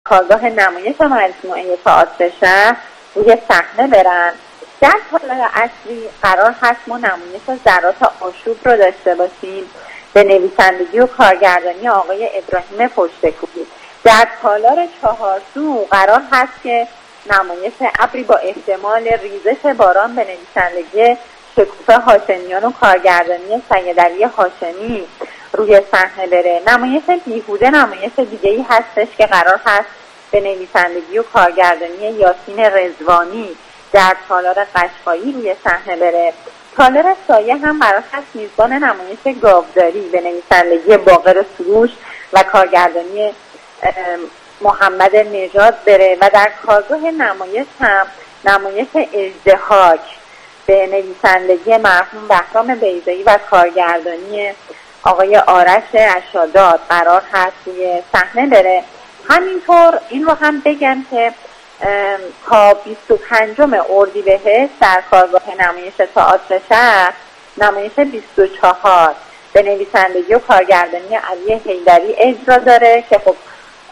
کارگاه نمایش مجموعه تئاتر شهر روی صحنه برن. در تالار اصلی قرار هست ما نمایش ذرات آشوب رو داشته باشیم به نویسندگی و کارگردانی آقای ابراهیم پشتکوبی. در تالار چهارسو قرار هست که نمایش ابری با احتمال ریزش باران به نویسندگی شکوفه هاشمیان و کارگردانی سیدعلی هاشمی روی صحنه بره. نمایش بیهوده نمایش دیگه‌ای هستش که قرار هست به نویسندگی و کارگردانی یاسین رضوانی در تالار قشقایی روی صحنه بره. تالار سایه هم قرار هست میزبان نمایش گاوداری به نویسندگی باقر سروش و کارگردانی محمد نژاد بره و در کارگاه نمایش هم نمایش اژدهاک به نویسندگی مرحوم بهرام بیضایی و کارگردانی آقای آرش اشادات قرار هست روی صحنه بره. همینطور این رو هم بگم که تا 25 اردیبهشت در کارگاه نمایش تئاتر شهر نمایش 24 به نویسندگی و کارگردانی علی حیدری اجرا داره که خب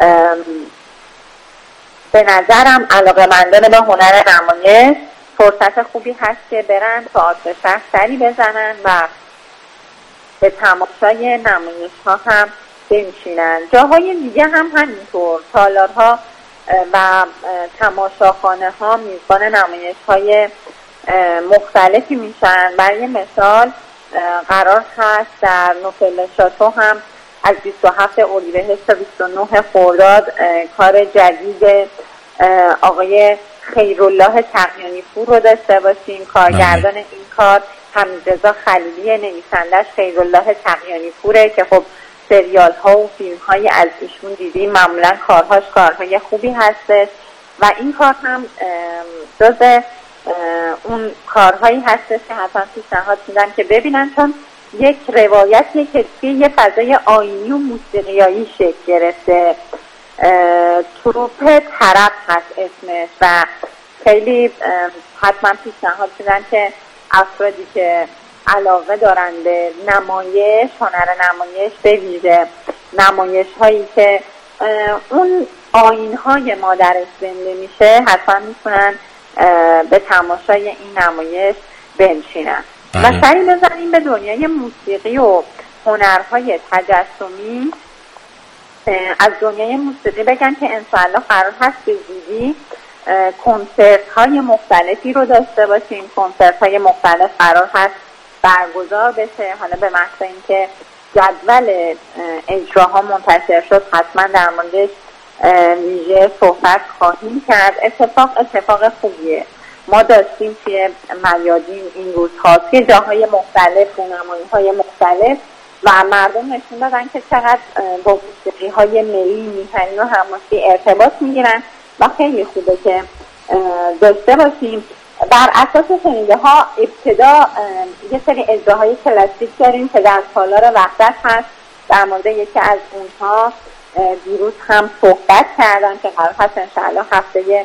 به نظرم علاقه‌مندان به هنر نمایش فرصت خوبی هست که برن تئاتر شهر سری بزنن و به تماشای نمایش ها هم بنشینن. جاهای دیگه هم همینطور تالارها و تماشاخانه ها میزبان نمایش های مختلفی میشن. برای مثال قرار هست در نوفل شاتو هم از 27 اردیبهشت تا 29 خرداد کار جدید آقای خیرالله تقیانی پور رو داشته باشیم. کارگردان این کار حمیدرضا خلیلی، نویسندش خیرالله تقیانی پوره که خب سریال ها و فیلم های از ایشون دیدیم، معمولا کارهاش کارهای خوبی هستش و این کار هم جز اون کارهایی هستش که حتما پیشنهاد میدم که ببینن، چون یک روایتیه که توی یه فضای آیینی و موسیقیایی شکل گرفته. تروپ طرب هست اسمش و خیلی حتما پیشنهاد میدن که افرادی که علاقه دارن به نمایش، هنر نمایش، به ویژه نمایش هایی که اون آیین های ما درش زنده میشه، حتما میتونن به تماشای این نمایش بنشینن و سری بزنیم به دنیای موسیقی و هنرهای تجسمی. از دنیای موسیقی بگن که انشاءالله قرار هست به زودی کنسرت های مختلفی رو داشته باشیم. کنسرت های مختلف قرار هست برگزار بشه. حالا به محض اینکه جدول اجراها منتشر شد حتما در موردش ویژه صحبت خواهیم کرد. اتفاق خوبیه. ما داشتیم توی میادین این روزها توی جاهای مختلف، رونمایی‌های مختلف و مردم نشون دادن که چقدر با موسیقی‌های ملی، میهنی و حماسی ارتباط میگیرن و خیلی خوبه که داشته باشیم. بر اساس شنیده ها ابتدا یه سری اجراهای کلاسیک داریم که در تالار وحدت هست. در مورد یکی از اونها دیروز هم صحبت کردن که قرار هست انشاءالله هفته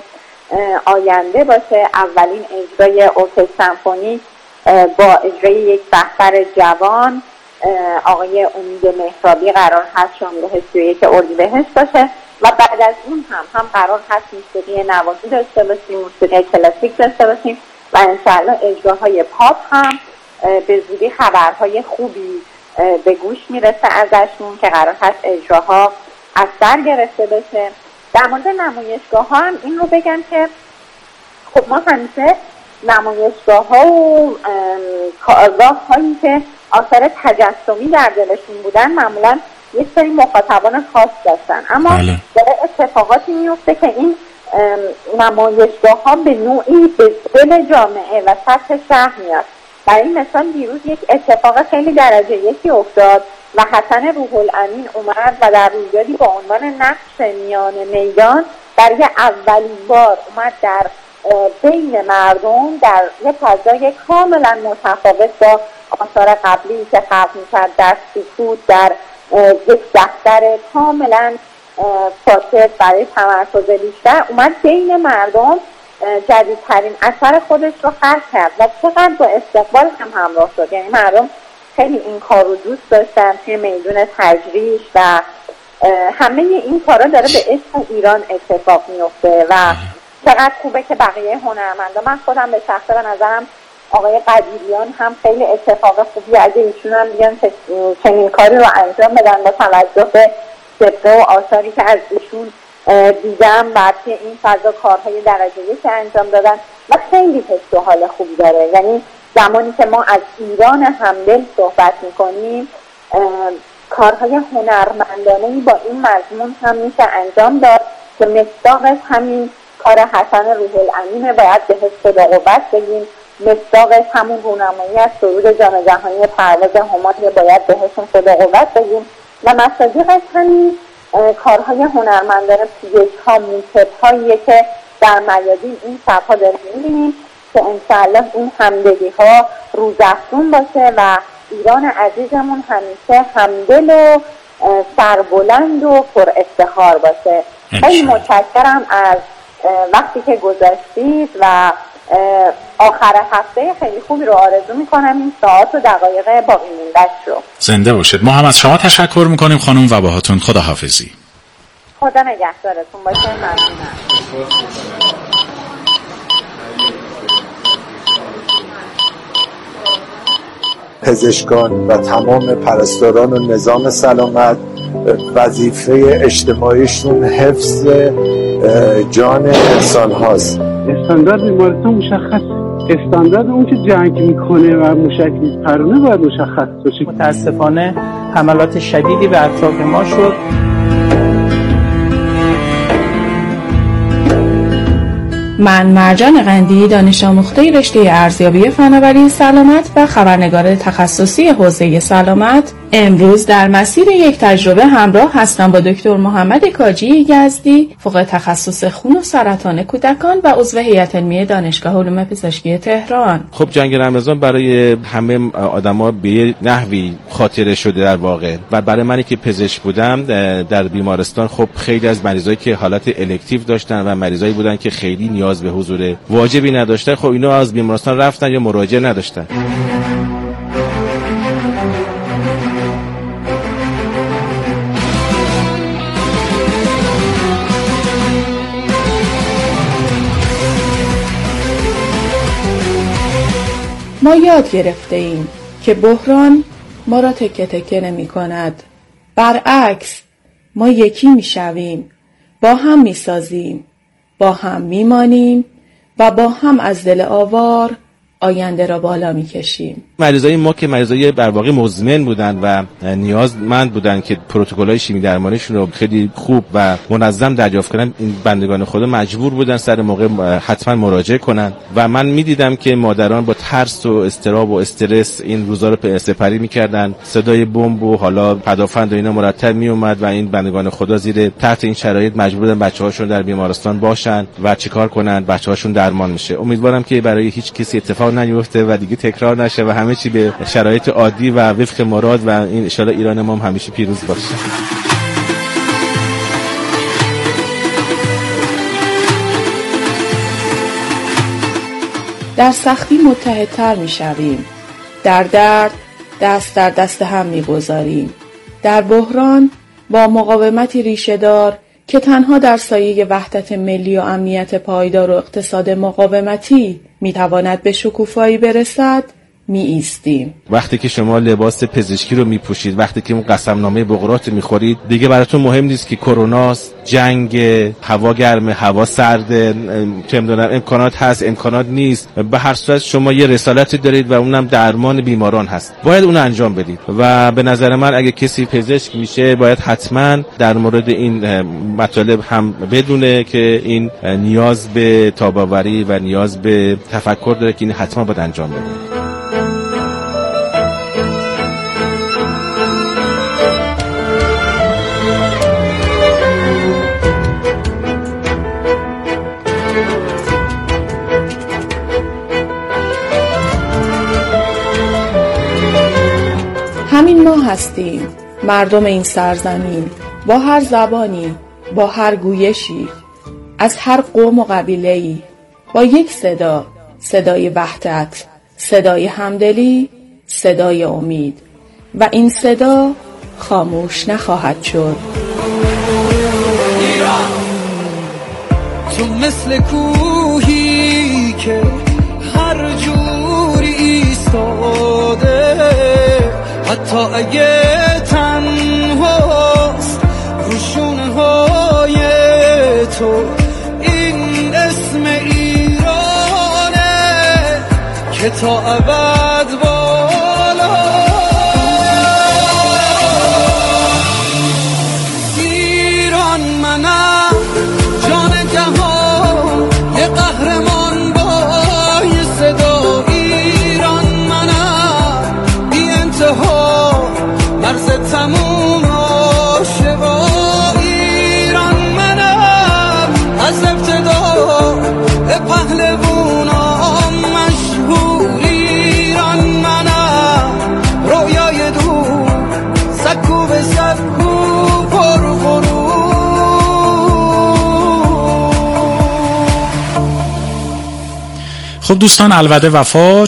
آینده باشه. اولین اجرای ارکستر سمفونی با اجرای یک رهبر جوان آقای امید مهرابی قرار هست 31 اردیبهشت باشه و بعد از اون هم قرار هست موسیقی نواحی داشته باشیم، موسیقی کلاسیک داشته باشیم و انشاءالله اجراهای پاپ هم به زودی خبرهای خوبی به گوش میرسه ازشون که قرار هست اجراها از سر گرفته بشه. در مورد نمایشگاه ها هم این رو بگم که خب ما همیشه نمایشگاه ها و کارگاه هایی که آثار تجسمی در دلشون بودن معمولا یک سری مخاطبان خاص داشتن، اما داره اتفاقاتی میفته که این نمایشگاه ها به نوعی به دل جامعه و سطح شهر میاد. برای مثال دیروز یک اتفاق خیلی درجه یکی افتاد و حسن روح الامین اومد و در رویدادی با عنوان نقش میان میدان برای اولین بار اومد در بین مردم در یک فضای کاملا متفاوت با آثار قبلی که خلق می‌کرد در سکوت، در یک دفتر کاملا ساکت برای تمرکز بیشتر، اومد بین مردم جدیدترین اثر خودش رو خلق کرد و چقدر با استقبال هم همراه شد. یعنی مردم خیلی این کار رو دوست داشتن. توی میدون تجریش و همه این کارا داره به اسم ایران اتفاق میفته و چقدر خوبه که بقیه هنرمندا، من خودم به شخصه به نظرم آقای قدیریان هم خیلی اتفاق خوبی اگه ایشون هم بیان چنین کاری رو انجام بدن با توجه به سبقه و آثاری که از ایشون دیدم و توی این فضا کارهای درجه یک انجام دادن و خیلی حس و حال خوبی داره. یعنی زمانی که ما از ایران همدل صحبت میکنیم کارهای هنرمندانه‌ای با این مضمون هم میشه انجام داد که مصداقش همین کار حسن روح الامینه، باید بهش خدا قوت بگیم. مصداقش همون رونمایی از سرود جام جهانی پرواز همایون، باید بهشون خدا قوت بگیم. و مصادیقش همین کارهای هنرمندانه، پیش‌ها، موسیقی‌هاییه که در میادین این شب‌ها داریم می‌بینیم که انشاءالله این همدلی‌ها روزافزون باشه و ایران عزیزمون همیشه همدل و سربلند و پر افتخار باشه. خیلی متشکرم از وقتی که گذاشتید و آخر هفته خیلی خوبی رو آرزو میکنم. این ساعت و دقایق باقی مونده‌اش رو زنده باشید. ما هم از شما تشکر میکنیم خانم و باهاتون خداحافظی. خدا نگهدارتون باشه. ممنونم. پزشکان و تمام پرستاران و نظام سلامت وظیفه اجتماعیشون حفظ جان انسان هاست. استاندارد بیمارستان مشخص، استاندارد اون که جنگ میکنه و موشک میپرونه باید مشخص باشه. متاسفانه حملات شدیدی به اطراف ما شد. من مرجان قندی، دانش آموخته رشته ارزیابی فناوری سلامت و خبرنگار تخصصی حوزه سلامت، امروز در مسیر یک تجربه همراه هستم با دکتر محمد کاجی یزدی، فوق تخصص خون و سرطان کودکان و عضو هیئت علمی دانشگاه علوم پزشکی تهران. خب جنگ رمضان برای همه آدما به نحوی خاطره شده در واقع و برای منی که پزشک بودم در بیمارستان خب خیلی از مریضایی که حالت الکتیو داشتن و مریضایی بودن که خیلی نیاز به حضور واجبی نداشتن، خب اینا از بیمارستان رفتن یا مراجعه نداشتن. ما یاد گرفته ایم که بحران ما را تکه تکه نمی کند. برعکس ما یکی می شویم، با هم می سازیم، با هم می مانیم و با هم از دل آوار آینده را بالا می کشیم. مریضای ما که مریضای در واقع مزمن بودن و نیازمند بودن که پروتکل‌های شیمی درمانیشون رو خیلی خوب و منظم دریافت کنن، این بندگان خدا مجبور بودن سر موقع حتما مراجعه کنن و من می‌دیدم که مادران با ترس و اضطراب و استرس این روزا رو سپری می‌کردن. صدای بمب و حالا پدافند و اینا مرتب میومد و این بندگان خدا زیر تحت این شرایط مجبور بودن بچه‌هاشون در بیمارستان باشن و چیکار کنن؟ بچه‌هاشون درمان میشه. امیدوارم که برای هیچ کسی اتفاق نیفته و دیگه تکرار نشه و همه چی به شرایط عادی و وفق مراد و این ان شاءالله ایران ما هم همیشه پیروز باشه. در سختی متحدتر می‌شویم، در درد دست در دست هم می‌گذاریم، در بحران با مقاومتی ریشه‌دار که تنها در سایه وحدت ملی و امنیت پایدار و اقتصاد مقاومتی میتواند به شکوفایی برسد می ایستیم. وقتی که شما لباس پزشکی رو میپوشید، وقتی که اون قسمنامه بقرات رو میخورید، دیگه براتون مهم نیست که کروناست، جنگ، هوا گرمه، هوا سرده، چه میدونم امکانات هست، امکانات نیست. به هر صورت شما یه رسالتی دارید و اونم درمان بیماران هست. باید اون انجام بدید و به نظر من اگه کسی پزشک میشه باید حتما در مورد این مطالب هم بدونه که این نیاز به تاب‌آوری و نیاز به تفکر داره که این حتما باید انجام بده. همین ما هستیم، مردم این سرزمین، با هر زبانی، با هر گویشی، از هر قوم و قبیله‌ای، با یک صدا، صدای وحدت، صدای همدلی، صدای امید و این صدا خاموش نخواهد شد. تو مثل کوهی که هر جوری ایستاده، حتی اگه تنهاست رو شونه های تو. این اسم ایرانه که تا ابد بالا. ایران منم، جان جهان، یه قهرمان با یه صدا. ایران منم، بی انتها، مرز تموم عاشقا. ایران منم، از ابتدا به پهلوونام مشهور. ایران منم، رویای دور، سکو به سکو پر غرور. خب دوستان، الوعده وفا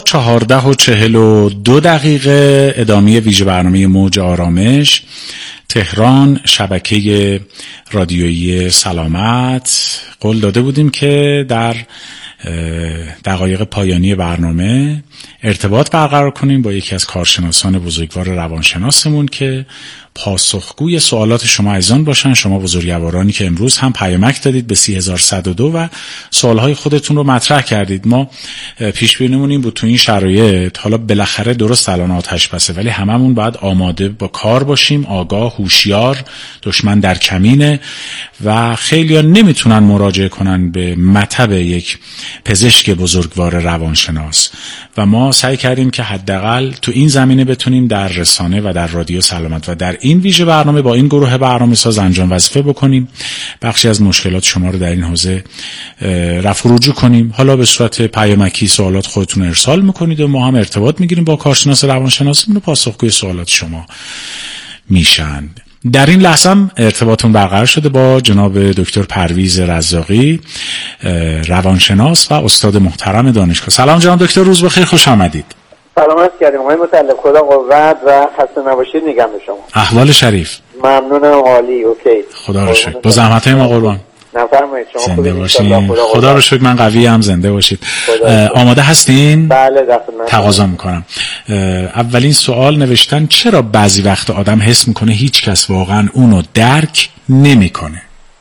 14:42 ادامه ویژه برنامه موج آرامش تهران، شبکه رادیویی سلامت. قول داده بودیم که در دقایق پایانی برنامه ارتباط برقرار کنیم با یکی از کارشناسان بزرگوار روانشناسمون که پاسخگوی سوالات شما عزیزان باشن، شما بزرگوارانی که امروز هم پیامک دادید به 30102 و سوالهای خودتون رو مطرح کردید. ما پیش بینیمون این بود تو این شرایط، حالا بالاخره درست الان آتش بسه، ولی هممون باید آماده با کار باشیم، آگاه، هوشیار، دشمن در کمینه و خیلی‌ها نمیتونن مراجعه کنن به مطب یک پزشک بزرگوار روانشناس و ما سعی کردیم که حداقل تو این زمینه بتونیم در رسانه و در رادیو سلامت و در این ویژه برنامه با این گروه برنامه‌ساز انجام وظیفه بکنیم، بخشی از مشکلات شما رو در این حوزه رفع و رجوع کنیم. حالا به صورت پیامکی سوالات خودتون ارسال میکنید و ما هم ارتباط میگیریم با کارشناس روانشناسیمون و پاسخگوی سوالات شما میشن. در این لحظه هم ارتباطون برقرار شده با جناب دکتر پرویز رزاقی، روانشناس و استاد محترم دانشگاه. سلام جناب دکتر، روز بخیر، خوش آمدید. سلامت کردیم آقای مطلب، خدا قوت و خسته نباشید میگم به شما. احوال شریف؟ ممنونم، عالی، اوکی. خدا رو شکر. با زحمت‌های ما قربان. نفرمایید. شما زنده باشین. خدا رو شکر، من قوی هم، زنده باشید. آماده هستین؟ بله دفعه. تقاضا میکنم. اولین سوال نوشتن چرا بعضی وقت آدم حس میکنه هیچ کس واقعا اونو درک نمیکنه؟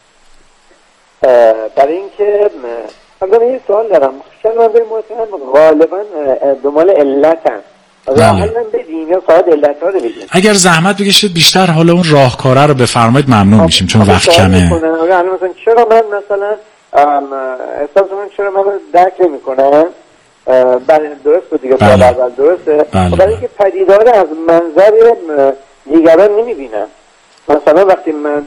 برای اینکه من یه سوال دارم، شاید من بریم غالبا دنبال علتن. حالا بدیم یا فقط علت‌ها رو بگیم؟ اگر زحمت بکشید بیشتر حالا اون راهکاره رو بفرمایید ممنون میشیم چون وقت کمه. مثلا چرا من مثلا احساس من چرا من درک نمی‌کنم؟ بله درست بود دیگه. اول درسته. برای اینکه پدیدار از منظر دیگران نمی‌بینم. مثلا وقتی من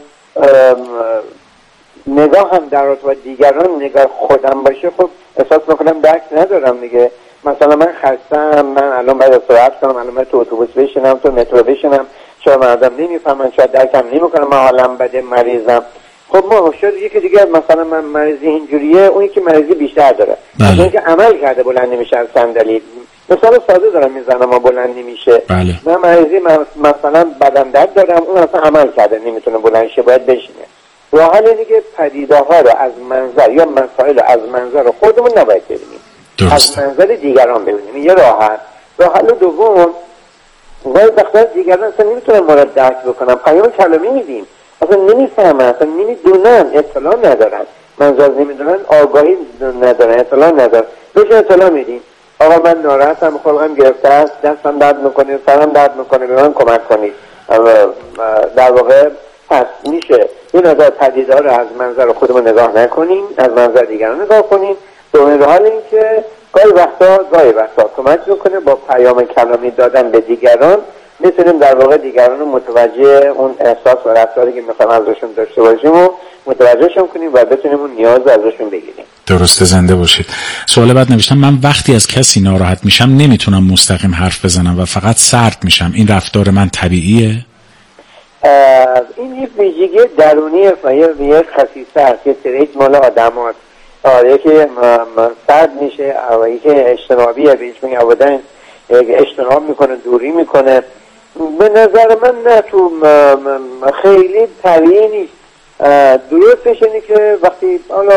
نگاه هم در رابطه با دیگران نگاه خودم باشه، خب احساس میکنم درک ندارم دیگه. مثلا من خستم، من الان باید استراحت کنم، الان باید تو اتوبوس بشینم، تو مترو بشینم، چرا مردم نمیفهمن، شاید درکم نمیکنم، من حالم بده، مریضم. خب ما شاید یکی دیگه مثلا من مریضی اینجوریه، اون یکی مریضی بیشتر داره، اون که عمل کرده بلند نمیشه از صندلی. مثلا ساده دارم میزنم ما بلند نمیشه. من مریضی مثلا بدن درد دارم، اون اصلا عمل کرده نمیتونه بلند شه، باید بشینه. راه حل اینه که پدیده‌ها رو از منظر یا مسائل رو از منظر خودمون نباید ببینیم، از منظر دیگران ببینیم. یه راه حل دوم، ولی وقتا دیگران اصلا نمیتونن ما رو درک بکنن، پیام کلامی میدیم اصلا نمیفهمن، اصلا نمیدونن، اطلاع ندارن، منظور نمیدونن، آگاهی ندارن، اطلاع ندارن. روش اطلاع میدیم آقا من ناراحتم، خلقم گرفته است، دستم درد میکنه، سرم درد میکنه، به من کمک کنید. در واقع پس میشه این نظر پدیدار رو از منظر خودمون نگاه نکنیم، از منظر دیگران نگاه کنیم. دومین حال این که گاهی وقتا کمک میکنه با پیام کلامی دادن به دیگران، میتونیم در واقع دیگران رو متوجه اون احساس و رفتاری که میخوایم ازشون داشته باشیم و متوجهشون کنیم و بتونیم اون نیاز رو ازشون بگیریم. درسته، زنده باشید. سوال بعد نوشتم من وقتی از کسی ناراحت میشم نمیتونم مستقیم حرف بزنم و فقط سرد میشم، این رفتار من طبیعیه؟ این یه ویژگی درونیه و یه خصیصه هست، یه تریت مال آدم هست. یکی سرد میشه و یکی اجتنابیه، بهش میگه آبادن اجتناب میکنه، دوری میکنه. به نظر من نه، تو خیلی طبیعی نیست. درستش اینه که وقتی حالا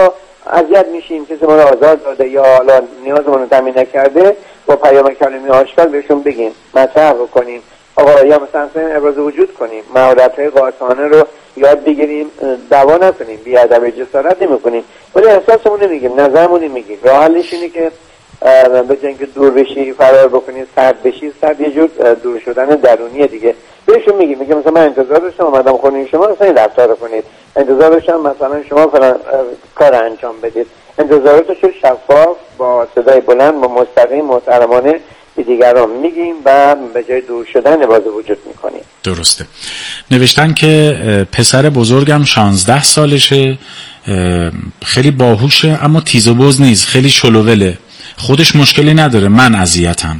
اذیت میشیم، کسی ما رو آزار داده یا حالا نیازمون رو تامین نکرده، با پیام کلمی آشکار بهشون بگیم، مطرح بکنیم، آقا یا مثلا ابراز وجود کنیم، مهارت‌های قاطعانه رو یاد بگیریم، دعوا نکنیم، بی‌ادبی جسارت نمی‌کنیم، ولی احساسمون نمیگیم، نظرمون نمیگیم. راه حلش اینه که به جای اینکه دور بشی، فرار بکنی، سرد بشی، سرد یه جور دور شدن درونیه دیگه. بهشون میگیم مثلا من انتظار داشتم اومدم خونه شما مثلا این رفتار رو کنید، انتظار داشتم مثلا شما فلان کار انجام بدید، انتظاراتش رو شفاف با صدای بلند با مستقیم محترمانه به دیگران میگیم و به جای دور شدن باز وجود میکنیم. درسته. نوشتن که پسر بزرگم 16 سالشه، خیلی باهوشه اما تیز و بز نیست، خیلی شلووله، خودش مشکلی نداره، من اذیتم.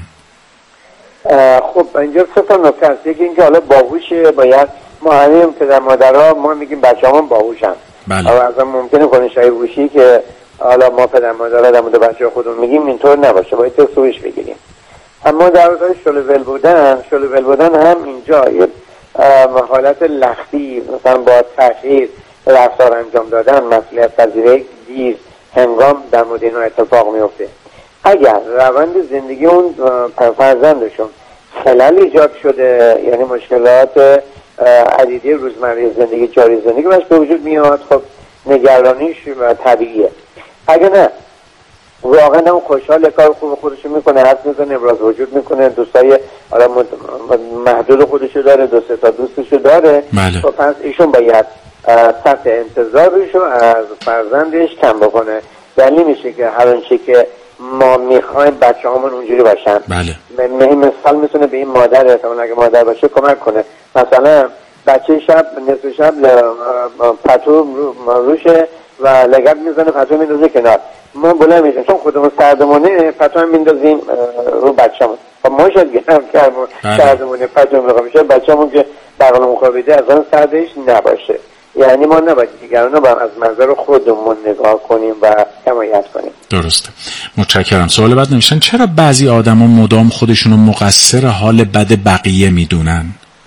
خب اینجا سه تا نکته است. یکی اینکه حالا باهوشه، باید ما همه پدر مادرها ما میگیم بچه‌هامون باهوشن. بله. اما اصلا ممکنه کنش‌های هوشی که حالا ما پدر مادرها در مورد بچه‌ها خودمون میگیم اینطور نباشه، باید تو سویش بگیریم. اما در مورد شلوول بودن هم اینجا یه حالت لختی، مثلا با تأخیر رفتار انجام دادن، مسئولیت پذیری دیر هنگام در مورد اینا اتفاق میفته. اگر روند زندگی اون فرزندشون خلل ایجاد شده، یعنی مشکلات عدیده روزمره زندگی، جاری زندگی باش به وجود میاد، خب نگرانیش طبیعیه. اگر نه واقعا هم خوشحال کار خوب خودشو میکنه، حرف میزنه، ابراز وجود میکنه، دوستای حالا محدود خودشو داره، 2-3 تا دوستشو داره، بله. خب پس ایشون باید سطح انتظارشو از فرزندش کم بکنه. دلیل میشه که هر آنچه که ما میخوایم بچه‌هامون اونجوری باشن. بله. مثال میتونه به این مادر، احتمالاً اگه مادر باشه کمک کنه. مثلا بچه شب نصف شب پتو روشه و لگد میزنه، پتو میندازه کنار، ما بلند میشیم چون خودمون سردمونه، پتو هم میندازیم رو بچه‌مون. خب ما شاید گرم سردمونه پتو میخوام بچه‌مون که بغل مخابیده از آن سردش نباشه. یعنی ما نباید دیگران رو از منظر خودمون نگاه کنیم و حمایت کنیم. درسته. متشکرم. سوال بعد نوشتن چرا بعضی آدما مدام خودشونو مقصر حال بد بقیه میدونن؟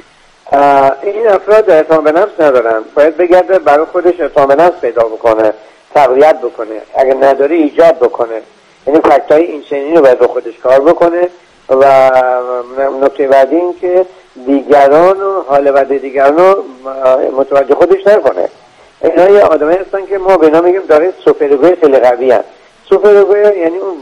این افراد اعتماد به نفس ندارن، باید بگرده برای خودش اعتماد به نفس پیدا بکنه، تقویت بکنه، اگر نداره ایجاد بکنه. یعنی فکتای این چنینی رو باید رو خودش کار بکنه. و نکته بعدی این که دیگران و حال بد دیگران رو متوجه خودش نکنه. اینا یه آدمایی هستن که ما به اینا میگیم داره سوپرگوی خیلی قوی هست. سوپرگوی یعنی اون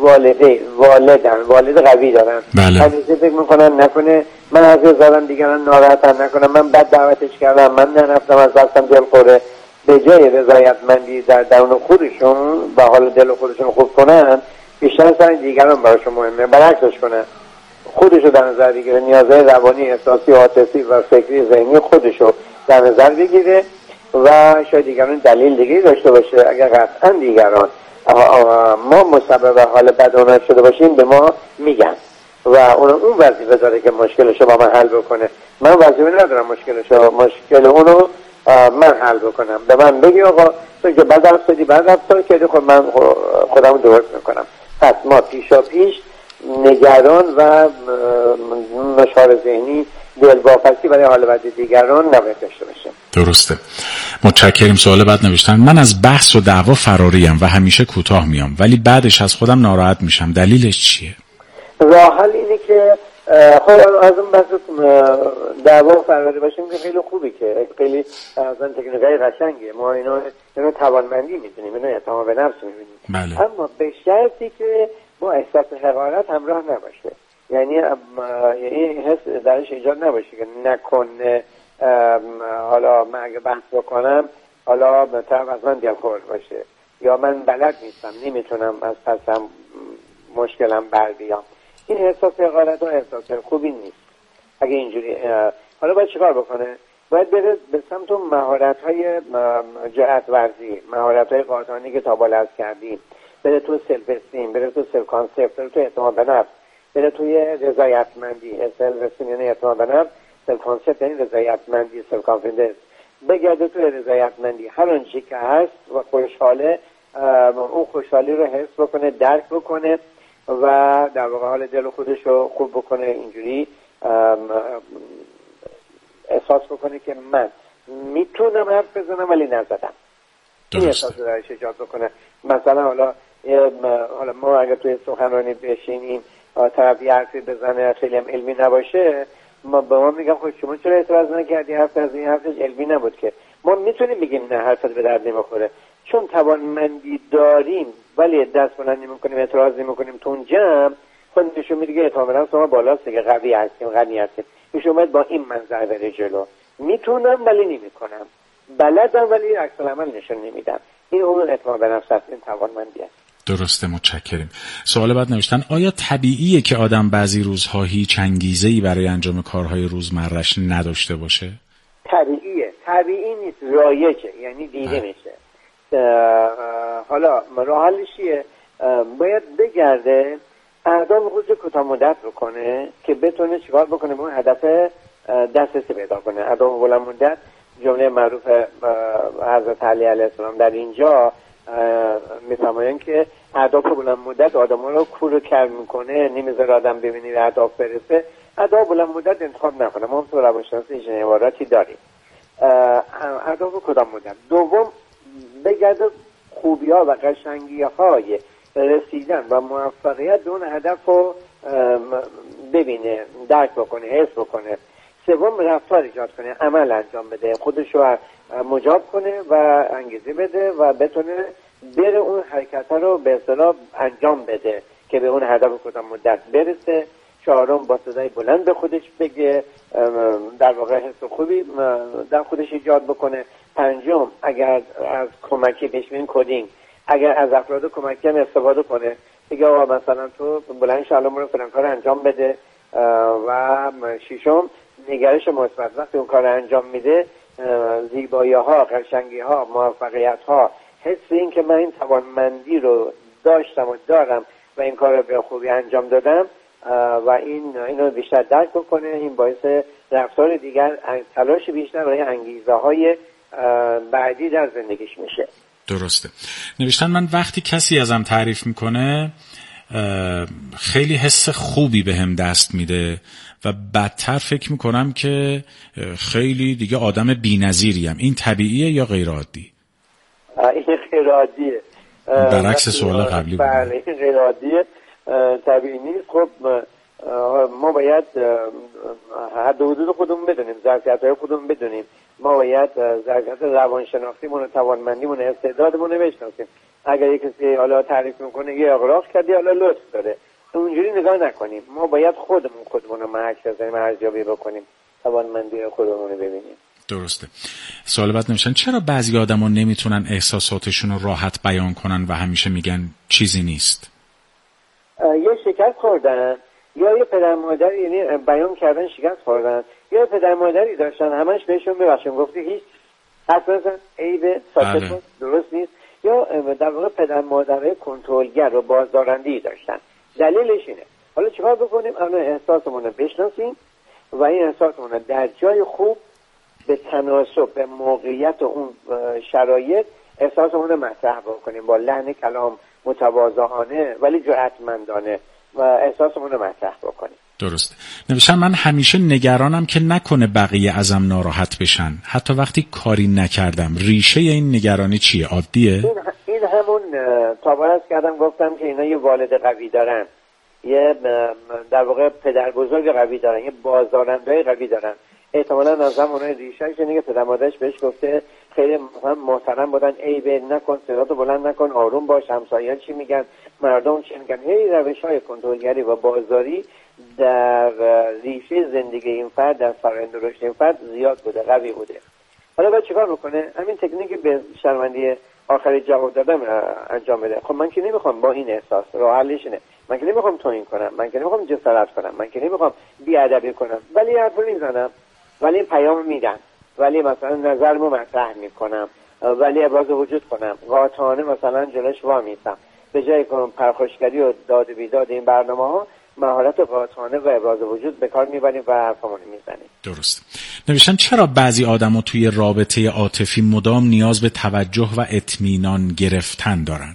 والد قوی دارن. همیشه فکر میکنن نکنه من از زدم دیگران ناراحتن، نکنه من بد دعوتش کردم، من نرفتم از دستم دل خوره. به جای رضایتمندی در درون خودشون و حال دل خودشون خوب کنن، بیشتر سر دیگران براشون مهمه. برعکسش کنن، خودشو در نظر بگیره، نیازهای روانی، احساسی، عاطفی و فکری ذهنی خودشو در نظر بگیره و شاید دیگران دلیل دیگری داشته باشه. اگر قطعا دیگران ما مسبب حال بد اونها شده باشیم به ما میگن و اون وظیفه داره که مشکلشو با من حل بکنه. من وظیفه ندارم مشکل اونو من حل بکنم. به من بگی آقا تو که بد رفتار کردی، خب من خودمو درست میکنم. پس ما پیشا پیش نگران و نشار ذهنی دلواپسی برای حال بد دیگران نباید داشته باشیم. درسته. متشکرم. سوال بعد نوشتن من از بحث و دعوا فراریم و همیشه کوتاه میام ولی بعدش از خودم ناراحت میشم، دلیلش چیه؟ راه حل اینه که خب از اون بحث دعوا و فراری باشیم که خیلی خوبی، که خیلی از اون تکنیکای قشنگه، ما اینو توانمندی میدونیم، اینو اعتماد به نفس میبینیم. بله. اما به شرطی که با احساس حقارت همراه نباشه. یعنی این حس درش ایجاد نباشه که نکنه حالا من اگه بحث بکنم حالا طرف از من دلخور باشه یا من بلد نیستم نمیتونم از پسم مشکلم بر بیام. این احساس حقارت و احساس خوبی نیست. اگه اینجوری حالا باید چیکار بکنه؟ باید بره به سمت مهارت‌های جهت ورزی، مهارت‌های قاطعانه که تا بالا از کردیم، بره تو سلف استیم، بره تو سلف کانسپت، بره تو اعتماد به نفس، بره توی رضایتمندی. سلف استیم یعنی اعتماد به نفس، سلف کانسپت یعنی رضایتمندی، سلف کانفیدنس. بگرده توی رضایتمندی، هر آنچه که هست و خوشحاله، اون خوشحالی رو حس بکنه، درک بکنه و در واقع حال دل خودش رو خوب بکنه. اینجوری احساس بکنه که من میتونم حرف بزنم ولی نزدم. این احساس رو درش ایجاد بکنه. مثلا حالا ما اگر توی سخنرانی بشینیم طرف یه حرفی بزنه خیلی هم علمی نباشه، به ما میگم خب شما چرا اعتراض نکردی؟ حرف از این حرفش علمی نبود که. ما میتونیم بگیم نه حرفت به درد نمیخوره، چون توانمندی داریم ولی دست بلند نمیکنیم، اعتراض نمیکنیم تو اون جمع، خود نشون میده که اعتماد شما بالاست دیگه، قوی هستیم، غنی هستیم. ایشون باید با این منظر بره جلو. میتونم ولی نمیکنم، بلدم ولی عکس العمل نشون نمیدم. این اون اعتماد به نفس است، این توانمندی است. درسته، متشکریم. سوال بعد نوشتن آیا طبیعیه که آدم بعضی روزها هیچ انگیزه‌ای برای انجام کارهای روزمره‌اش نداشته باشه؟ طبیعی نیست، رایجه، یعنی دیده میشه. حالا راه حلش چیه؟ باید بگرده اهداف خودش کوتاه مدت بکنه که بتونه چیکار بکنه، به اون هدف دسترسی پیدا کنه. اهداف بلند مدت، جمله معروف حضرت علی علیه السلام در اینجا میفرمایند که اهداف بلند مدت آدم‌ها رو کور و کر میکنه، نمیذاره آدم ببینه به اهداف برسه. اهداف بلند مدت انتخاب نکنه. ما هم تو روانشناسی این عباراتی داریم. اهداف کدام مدت. دوم، بگرده خوبی‌ها و قشنگی‌های رسیدن و موفقیت به اون هدف رو ببینه، درک بکنه، حس بکنه. سوم، رفتار ایجاد کنه، عمل انجام بده، خودش رو مجاب کنه و انگیزه بده و بتونه بره اون حرکت‌ها رو به اصطلاح انجام بده که به اون هدف کدام مدت برسه. چهارم، با صدای بلند به خودش بگه، در واقع حس خوبی در خودش ایجاد بکنه. پنجم، اگر از کمکی بهش کدینگ، اگر از افراد کمکی هم استفاده کنه، بگه آقا مثلا تو بلند شو الان برو فلان کار انجام بده. و ششم، نگرش مثبت. وقتی اون کار انجام میده، زیبایی‌ها، قشنگی‌ها، موفقیت‌ها، حس این که من این توانمندی رو داشتم و دارم و این کار رو به خوبی انجام دادم و اینو بیشتر درک بکنه، این باعث رفتار دیگر، تلاش بیشتر برای انگیزه‌های بعدی در زندگیش میشه. درسته. نوشتن من وقتی کسی ازم تعریف میکنه خیلی حس خوبی بهم دست میده و بدتر فکر میکنم که خیلی دیگه آدم بی‌نظیریم. این طبیعیه یا غیر عادی؟ این غیر عادیه. برعکس سوال قبلی بود. بله، این غیر عادیه، طبیعی نیست. خب ما باید حد و حدود خودمون بدونیم، ظرفیت‌های خودمون بدونیم. ما باید ظرفیت روانشناختیمون و توانمندیمون، استعدادمون رو بشناسیم. اگر یک کسی حالا تعریف میکنه یه اغراق کردی، حالا لطف داره، اونجوری نگاه نکنیم. ما باید خودمون رو محک بزنیم، ارزیابی بکنیم، توانمندی خودمون رو ببینیم. درسته. سوال بعد نمیشن چرا بعضی آدما نمیتونن احساساتشون رو راحت بیان کنن و همیشه میگن چیزی نیست؟ یه شکست خوردن، یا یه پدر مادر، یعنی بیان کردن شکست خوردن، یا پدر مادری داشتن همش بهشون ببخشیم گفتی هیچ حرف نزن، عیبه، ساکت، درست نیست. یا در واقع پدر مادرای کنترلگر و بازدارنده‌ای داشتن. دلیلش اینه. حالا چیکار بکنیم؟ الان احساسمون رو بشناسیم و این احساسمون رو در جای خوب به تناسب به موقعیت و اون شرایط احساسمون رو مطرح بکنیم، با لحن کلام متواضعانه ولی جرأتمندانه و احساسمون رو مطرح بکنیم. درسته. نوشتن من همیشه نگرانم که نکنه بقیه ازم ناراحت بشن، حتی وقتی کاری نکردم. ریشه این نگرانی چیه؟ عادیه؟ این همون تابعیت کردم، گفتم که اینا یه والد قوی دارن، یه در واقع پدر بزرگ قوی دارن، یه بازدارنده قوی دارن. احتمالاً از همونای ریشه‌اش اینه که پدر مادرش بهش گفته خیلی محترم بودن، عیب نکن، صداتو بلند نکن، آروم باش، همسایه‌ها چی میگن، مردم چی میگن. هی روش‌های کنترلگری و بازداری در ریشه زندگی این فرد، در فرآیند رشد این فرد زیاد بوده، قوی بوده. حالا باید چیکار بکنه؟ همین تکنیک به شرمندی آخری جواب دادم انجام بده. خب من که نمیخوام با این احساس، راه حلش اینه، من که نمیخوام توهین کنم، من که نمیخوام جسارت کنم، من که نمیخوام بی‌ادبی کنم، ولی حرفو میزنم، ولی این پیام میدم، ولی مثلا نظرمو مطرح میکنم، ولی ابراز وجود کنم، قاطعانه مثلا جلوش وامیستم. به جای پرخاشگری و داد و بیداد این برنامه‌ها، مهارت قاطعانه و ابراز وجود به کار میبریم و حرفمون میزنیم. درست. نوشتن چرا بعضی آدما توی رابطه عاطفی مدام نیاز به توجه و اطمینان گرفتن دارن؟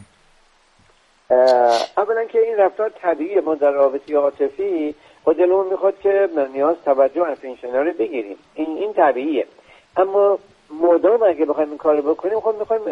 اولا که این رفتار طبیعیه. ما در رابطه عاطفی خود دلمون میخواد که نیاز توجه و اتنشن رو بگیریم، این طبیعیه. اما مدام اگه بخوایم این کارو بکنیم، خب میخوایم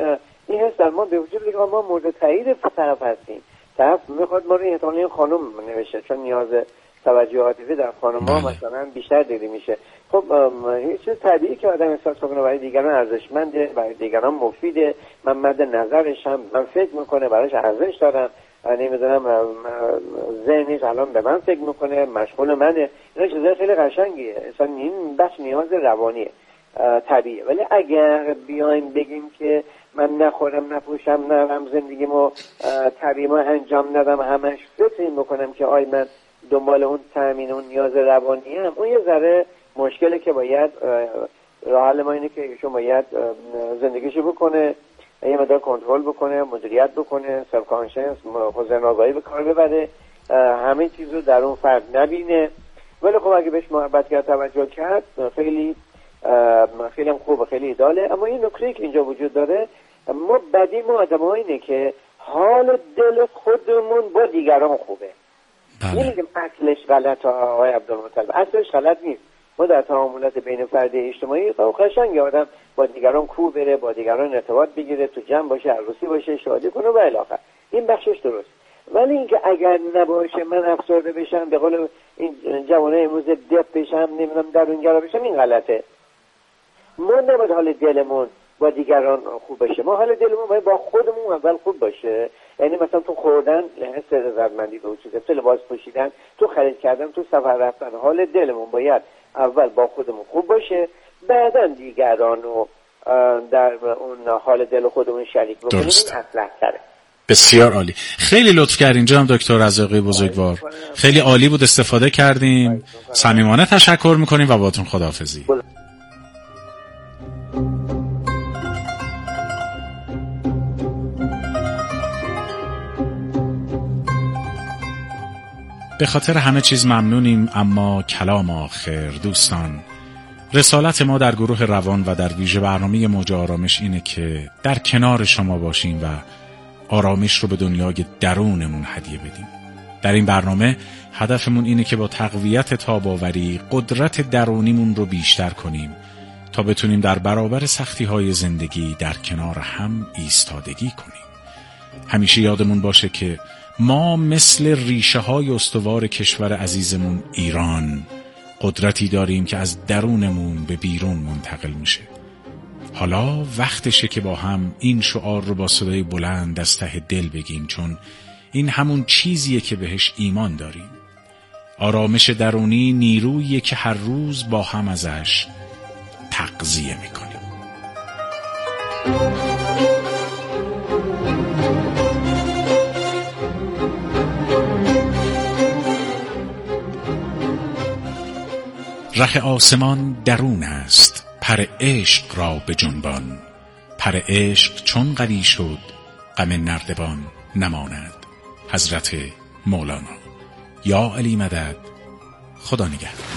این حس در ما به وجود بیاد که ما مورد تایید طرف هستیم. طرف میخواد ما رو احتمالاً این خانم نوشته چون نیاز توجه عاطفی در خانم‌ها مثلا بیشتر دیده میشه. خب این چیز طبیعی که آدم احساس کنه برای دیگران ارزشمنده، برای دیگران مفیده، من مد نظرشم، من فکر میکنه براش ارزش دارم، نمیدونم ذهنش الان به من فکر میکنه، مشغول منه. اینا چیزای خیلی قشنگیه. اصلا این بخش نیاز روانیه، طبیعیه. ولی اگر بیایم بگیم که من نخورم نپوشم نرم زندگیمو طبیعی ما انجام ندم، همش فکر میکنم که آی من دنبال اون تامین اون نیاز روانی هم، اون یه ذره مشکله که باید راه حل ما اینه که ایشون باید زندگیشو بکنه، یه مقدار کنترل بکنه، مدیریت بکنه، ساب کانشنس حوزه آگاهی به کار ببره، همه چیز رو در اون فرد نبینه. ولی خب اگه بهش محبت کرد، توجه کرد، خیلی خیلی هم خوبه، خیلی ایداله. اما این نکته که اینجا وجود داره، ما بدی ما آدم‌ها اینه که حال دل خودمون با دیگران خوبه. نمیگم اصلش غلطه آقای عبدالمطلب، اصلش غلط نیست. ما در تعاملات بین فردی اجتماعی قشنگ آدم با دیگران کو بره، با دیگران ارتباط بگیره، تو جمع باشه، عروسی باشه، شادی کنه و الی آخر. این بخشش درست. ولی اینکه اگر نباشه من افسرده بشم، به قول این جوانای امروز دپ بشم، نمیدونم درونگرا بشم، این غلطه. ما نباید حال دلمون با دیگران خوب باشه، ما حال دلمون باید با خودمون اول خوب باشه. یعنی مثلا تو خوردن حس رضایتمندی به وجود، تو لباس پوشیدن، تو خرید کردن، تو سفر رفتن، حال دلمون باید اول با خودمون خوب باشه، بعداً دیگران رو در اون حال دل خودمون شریک بکنیم. این اصلح تره. بسیار عالی. خیلی لطف کردین جناب دکتر رزاقی بزرگوار. خیلی عالی بود، استفاده کردیم. صمیمانه تشکر میکنیم و باهاتون خداحافظی. به خاطر همه چیز ممنونیم، اما کلام آخر دوستان. رسالت ما در گروه روان و در ویژه برنامه موج آرامش اینه که در کنار شما باشیم و آرامش رو به دنیای درونمون هدیه بدیم. در این برنامه هدفمون اینه که با تقویت تاب‌آوری قدرت درونیمون رو بیشتر کنیم تا بتونیم در برابر سختی‌های زندگی در کنار هم ایستادگی کنیم. همیشه یادمون باشه که ما مثل ریشه‌های استوار کشور عزیزمون ایران قدرتی داریم که از درونمون به بیرون منتقل میشه. حالا وقتشه که با هم این شعار رو با صدای بلند از ته دل بگیم، چون این همون چیزیه که بهش ایمان داریم. آرامش درونی نیروییه که هر روز با هم ازش تغذیه میکنیم. ره آسمان درون است، پر عشق را به جنبان. پر عشق چون قوی شد، غم نردبان نماند. حضرت مولانا. یا علی مدد. خدا نگهدار.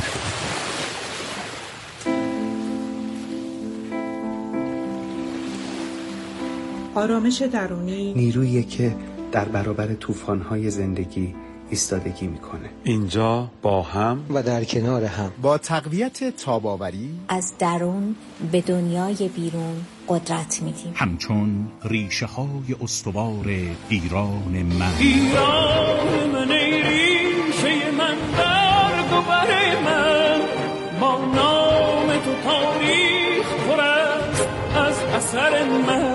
آرامش درونی نیرویی که در برابر طوفان‌های زندگی ایستادگی میکنه. اینجا با هم و در کنار هم با تقویت تاب‌آوری از درون به دنیای بیرون قدرت میدیم. همچون ریشه های استوار ایران من. ایران من ای ریشه من در گوهر من، با نام تو تاریخ پر است از اثر من.